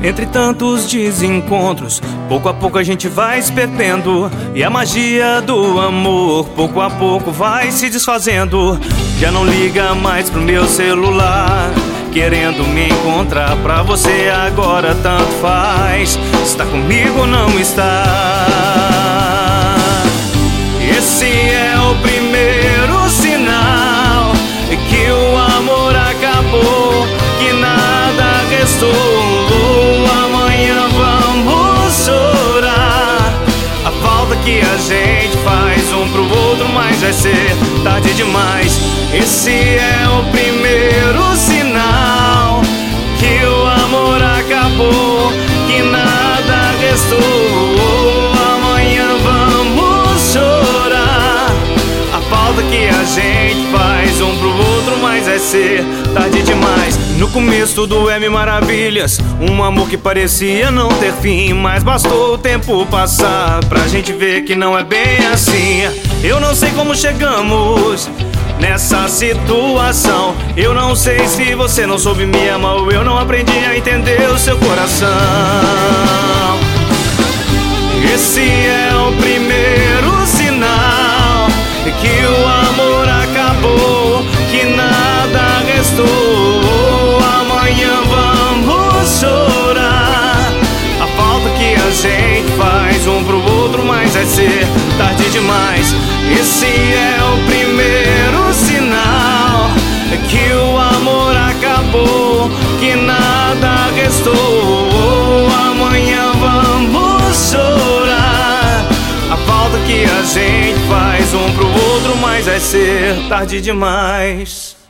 Entre tantos desencontros, pouco a pouco a gente vai se perdendo, e a magia do amor pouco a pouco vai se desfazendo. Já não liga mais pro meu celular, querendo me encontrar. Pra você agora tanto faz, está comigo ou não está. Esse é o primeiro sinal que o amor acabou, que nada restou. Amanhã vamos chorar a falta que a gente faz um pro outro, mas vai ser tarde demais. Esse é o primeiro sinal que o amor acabou, que nada restou. Amanhã vamos chorar a falta que a gente faz um pro outro, mas vai ser tarde demais. No começo tudo é mil maravilhas, um amor que parecia não ter fim, mas bastou o tempo passar pra gente ver que não é bem assim. Eu não sei como chegamos nessa situação, eu não sei se você não soube me amar ou eu não aprendi a entender o seu coração. Esse é o primeiro sinal que o amor acabou, que nada restou. Amanhã vamos chorar a falta que a gente faz um pro outro, mas vai ser tarde demais. Esse é o primeiro sinal que o amor acabou, que nada restou. Amanhã vamos chorar a falta que a gente faz um pro outro, mas vai ser tarde demais.